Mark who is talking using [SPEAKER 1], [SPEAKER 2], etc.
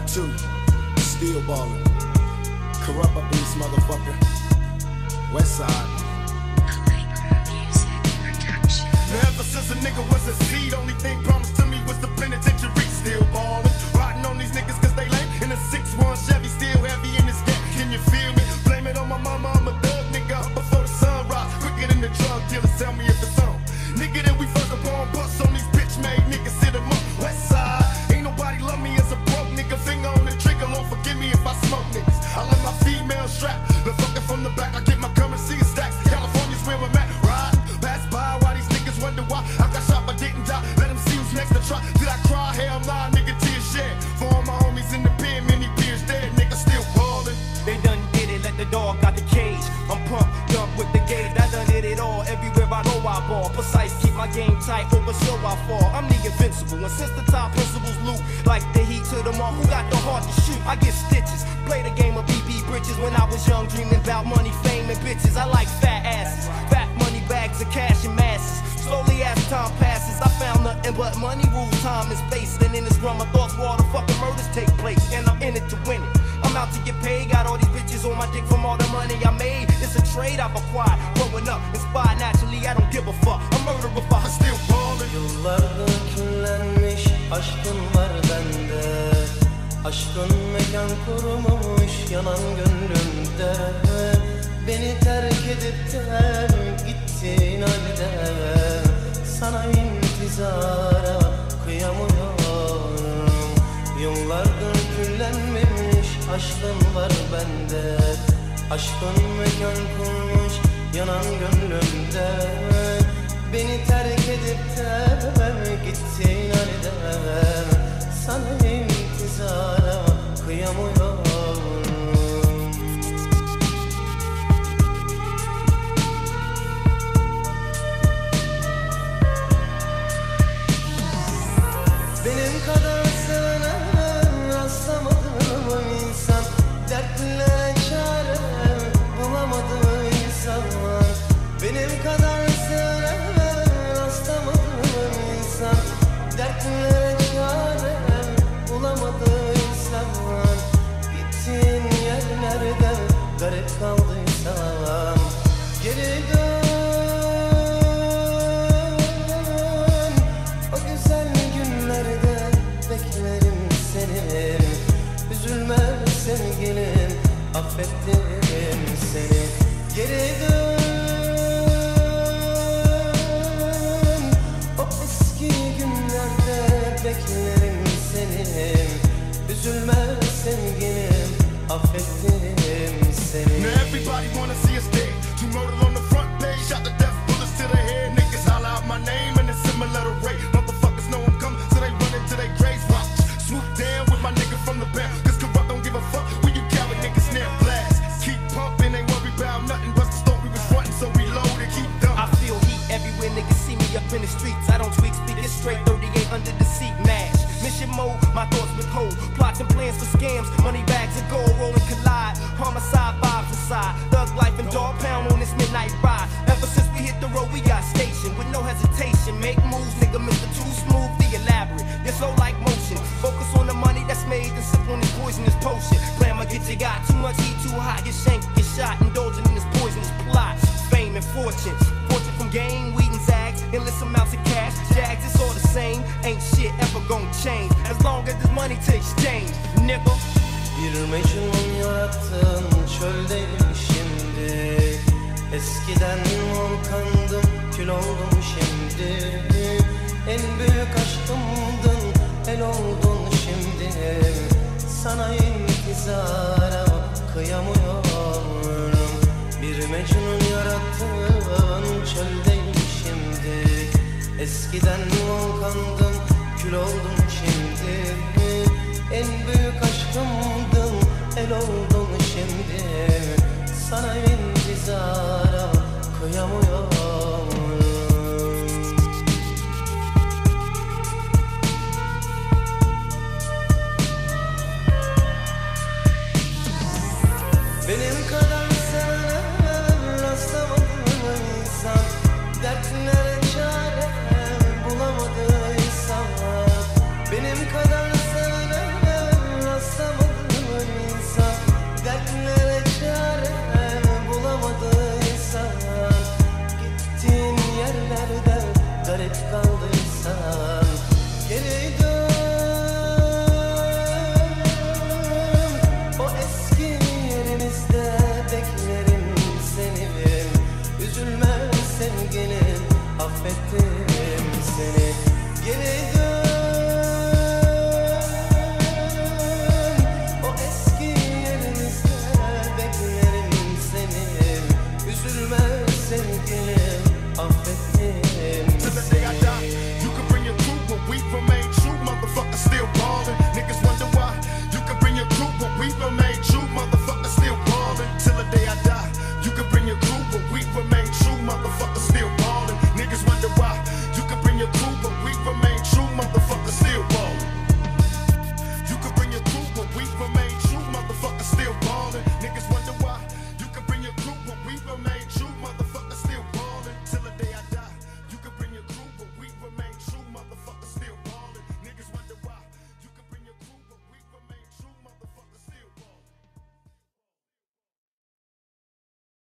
[SPEAKER 1] 2, still ballin'. Corrupt up in this motherfucker. West side. Now ever since a nigga was a seed, only thing promised to me was the penitentiary. Still ballin', riding on these niggas cause they lame. In a 6-1 Chevy, still heavy in this gap. Can you feel me? Blame it on my mama, I'm a thug nigga. Up before the sun rise, quicker than the drug dealers. Tell me if it's on. Nigga that we fuck upon, bust on these bitch made niggas, sit them up. West side, ain't nobody love me as a broke nigga. Finger on the trigger, Lord forgive me if I smoke niggas. I let my female strap, the fucking from the back. I get my currency in stacks. California's where I'm at. Ride, pass by, why these niggas wonder why I got shot but didn't die. Let them see who's next to try. Did I cry? Hell nah, nigga, tears shed. For all my homies in the pen, many peers dead. Nigga still ballin'.
[SPEAKER 2] They done did it, let the dog out the cage. I'm pumped up with the gauge. I done hit it all. Everywhere I know I ball. Precise, keep my game tight, over so I fall. I'm the invincible, and since the top principles loot like the heat to them all, who got the heart to shoot? I get stitches. Play the game of BB bridges when I was young, dreaming about money, fame, and bitches. I like fat asses, fat money bags of cash and masses. Slowly as time passes, I found nothing but money rules time and space. And in this run, my thoughts where all the fucking murders take place, and I'm in it to win it. I'm out to get paid, got all these bitches on my dick from all the money I made. It's a trade I've acquired, growing up, inspired naturally, I don't give a fuck. I'm murderer if I still ballin'.
[SPEAKER 3] Yıllardır küllenmiş aşkın var bende. Aşkın mekan kurmamış yanan gönlümde. Beni terk edip de gittin halde. Sana intizara kıyamıyorum. Yıllardır küllenmemiş aşkın var bende. Aşkın mekan kurmuş yanan gönlümde. Beni terk edip de gittin halde. Sana intizara kıyamıyorum. Benim kadar sevene rastlamadım insan. Dertlere çare bulamadım insan. Benim kadar sevene rastlamadım insan. Dertlere çare bulamadım insan. Gittiğin yerlerde garip kaldıysam geri dön. O güzel günlerde beklerim seni. Üzülme sevgilim, affettim seni. Geri dön. O eski günlerde beklerim seni. Üzülme sevgilim, affettim seni.
[SPEAKER 1] Now everybody wanna see us dead. 2 murder on the front page, shot the death bullets to the head. Niggas holler out my name and it's similar to rape. Motherfuckers know I'm coming, so they run into their graves. Watch, swoop down with my nigga from the back. Cause corrupt don't give a fuck when you coward niggas snap blast. Keep pumping, ain't worry about nothing. Bust the stone, we was frontin', so we load and keep dumping.
[SPEAKER 2] I feel heat everywhere, niggas see me up in the streets. I don't tweak, speaking straight, 38 under the seat, mash. Mission mode, my thoughts withhold. Plots and plans for scams, money bags and gold rolling collide. Homicide vibes inside, thug life and dog pound on this midnight ride. Ever since we hit the road, we got stationed with no hesitation. Make moves, nigga, Mr. Too Smooth, the elaborate. You're slow like motion. Focus on the money that's made and sip on this poisonous potion. Plan my get you got too much heat, too hot. Get shanked, get shot, indulging in this poisonous plot. Fame and fortune, fortune from game, weed and zags, endless amounts of cash. Jags, it's all the same. Ain't shit ever gonna change as long as this money to exchange, nigga.
[SPEAKER 3] Bir Mecnun yarattın çöldeyim şimdi. Eskiden volkandım, kül oldum şimdi. En büyük aşkımdın, el oldun şimdi. Sana intizara kıyamıyorum. Bir Mecnun yarattın çöldeyim şimdi. Eskiden volkandım, kül oldum şimdi. En büyük aşkımdın, el oldun şimdi. Sana intizara kıyamıyorum.